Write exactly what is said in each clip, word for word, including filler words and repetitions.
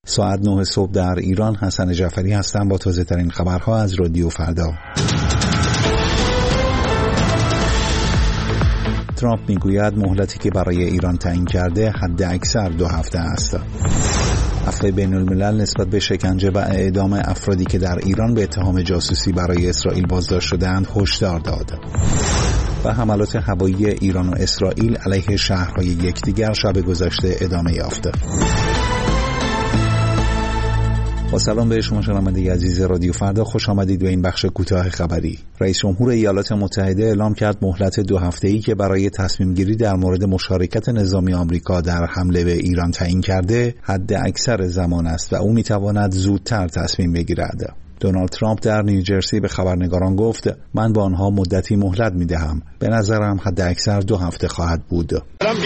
ساعت نه صبح در ایران. حسن جعفری هستم با تازه ترین خبرها از رادیو فردا. ترامپ میگوید مهلتی که برای ایران تعیین کرده حد اکثر دو هفته است. عفو بین الملل نسبت به شکنجه و اعدام افرادی که در ایران به اتهام جاسوسی برای اسرائیل بازداشت شده‌اند هشدار داد. و حملات هوایی ایران و اسرائیل علیه شهرهای یکدیگر شب گذشته ادامه یافت. با سلام به شما شنونده عزیز رادیو فردا، خوش آمدید به این بخش کوتاه خبری. رئیس جمهور ایالات متحده اعلام کرد مهلت دو هفته‌ای که برای تصمیم گیری در مورد مشارکت نظامی آمریکا در حمله به ایران تعیین کرده حد اکثر زمان است و او میتواند زودتر تصمیم بگیرد. دونالد ترامپ در نیوجرسی به خبرنگاران گفت من با آنها مدتی مهلت میدهم. به نظرم حد اکثر دو هفته خواهد بود.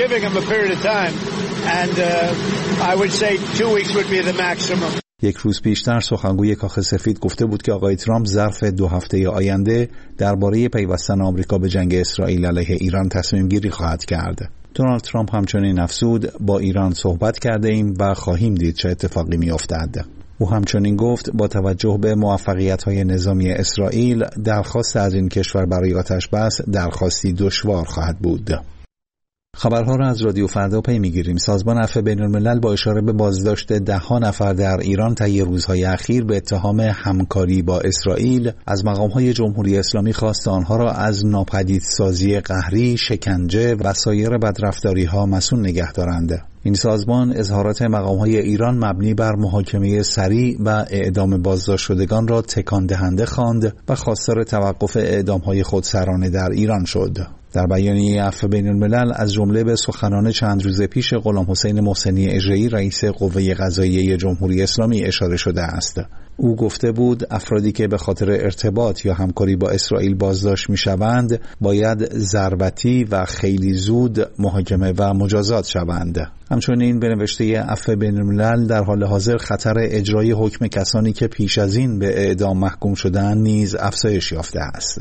یک روز پیشتر سخنگوی کاخ سفید گفته بود که آقای ترامپ ظرف دو هفته آینده درباره پیوستن آمریکا به جنگ اسرائیل علیه ایران تصمیم گیری خواهد کرد. دونالد ترامپ همچنین افزود با ایران صحبت کرده ایم و خواهیم دید چه اتفاقی می افتد. او همچنین گفت با توجه به موفقیت‌های نظامی اسرائیل درخواست از این کشور برای آتش‌بس درخواستی دشوار خواهد بود. خبرها را از رادیو فردا پی می‌گیریم. سازمان عفو بین‌الملل با اشاره به بازداشت ده‌ها نفر در ایران طی روزهای اخیر به اتهام همکاری با اسرائیل از مقام‌های جمهوری اسلامی خواست آنها را از ناپدیدسازی قهری، شکنجه و سایر بدرفتاری‌ها مسئول نگه دارند. این سازمان اظهارات مقام‌های ایران مبنی بر محاکمه سریع و اعدام بازداشت شدگان را تکان دهنده خواند و خواستار توقف اعدام‌های خودسرانه در ایران شد. در بیانیه عفو بین الملل از جمله به سخنان چند روز پیش غلام حسین محسنی اژه‌ای رئیس قوه قضاییه جمهوری اسلامی اشاره شده است. او گفته بود افرادی که به خاطر ارتباط یا همکاری با اسرائیل بازداشت می‌شوند باید ضربتی و خیلی زود محاکمه و مجازات شوند. همچنین به نوشته عفو بین الملل در حال حاضر خطر اجرای حکم کسانی که پیش از این به اعدام محکوم شدند نیز افزایش یافته است.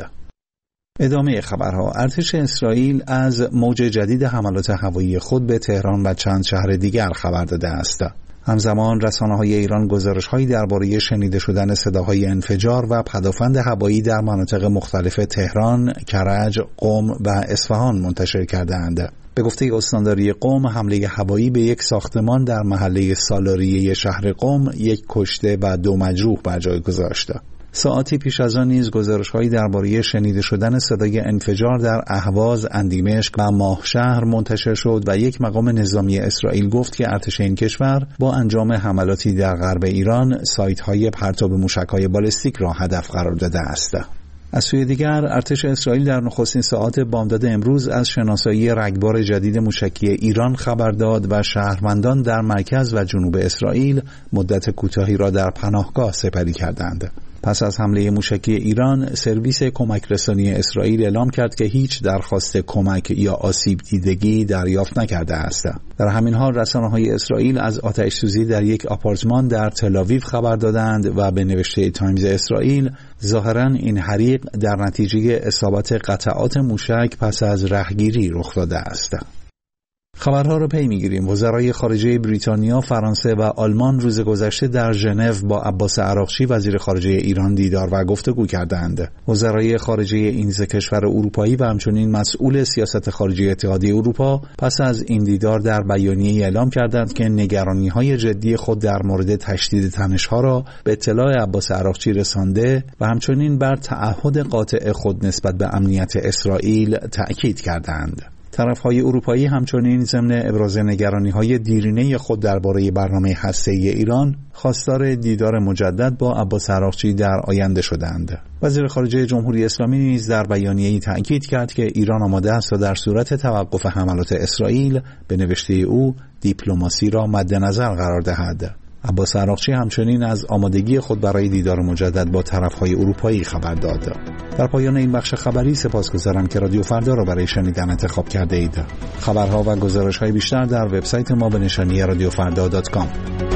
ادامه خبرها. ارتش اسرائیل از موج جدید حملات هوایی خود به تهران و چند شهر دیگر خبر داده است. همزمان رسانه‌های ایران گزارش‌هایی درباره شنیده شدن صداهای انفجار و پدافند هوایی در مناطق مختلف تهران، کرج، قم و اصفهان منتشر کرده‌اند. به گفته استانداری قم، حمله هوایی به یک ساختمان در محله سالاریه شهر قم یک کشته و دو مجروح بر جای گذاشت. ساعتی پیش از آن نیز گزارش‌هایی درباره شنیده شدن صدای انفجار در اهواز، اندیمشق و ماهشهر منتشر شد و یک مقام نظامی اسرائیل گفت که ارتش این کشور با انجام حملاتی در غرب ایران سایت‌های پرتاب موشک‌های بالستیک را هدف قرار داده است. از سوی دیگر ارتش اسرائیل در نخستین ساعات بامداد امروز از شناسایی رگبار جدید موشکی ایران خبر داد و شهروندان در مرکز و جنوب اسرائیل مدت کوتاهی را در پناهگاه سپری کردند. پس از حمله موشکی ایران، سرویس کمک رسانی اسرائیل اعلام کرد که هیچ درخواست کمک یا آسیب دیدگی دریافت نکرده است. در همین حال رسانه‌های اسرائیل از آتش سوزی در یک آپارتمان در تل‌آویو خبر دادند و به نوشته تایمز اسرائیل ظاهراً این حریق در نتیجه اصابت قطعات موشک پس از رهگیری رخ داده است. خبرها رو پی میگیریم. وزرای خارجه بریتانیا، فرانسه و آلمان روز گذشته در ژنو با عباس عراقچی وزیر خارجه ایران دیدار و گفتگو کردند. وزرای خارجه این سه کشور اروپایی و همچنین مسئول سیاست خارجی اتحادیه اروپا پس از این دیدار در بیانیه‌ای اعلام کردند که نگرانی‌های جدی خود در مورد تشدید تنش‌ها را به اطلاع عباس عراقچی رسانده و همچنین بر تعهد قاطع خود نسبت به امنیت اسرائیل تأکید کردند. طرف‌های اروپایی همچنین ضمن ابراز نگرانی‌های دیرینه خود درباره برنامه هسته‌ای ایران خواستار دیدار مجدد با عباس عراقچی در آینده شدند. وزیر خارجه جمهوری اسلامی نیز در بیانیه‌ای تأکید کرد که ایران آماده است تا در صورت توقف حملات اسرائیل به نوشته او دیپلماسی را مد نظر قرار دهد. عباس عراقچی همچنین از آمادگی خود برای دیدار مجدد با طرف‌های اروپایی خبر داد. در پایان این بخش خبری سپاسگزارم که رادیو فردا را برای شنیدن انتخاب کرده اید. خبرها و گزارش‌های بیشتر در وبسایت ما به نشانی رادیو فردا دات کام.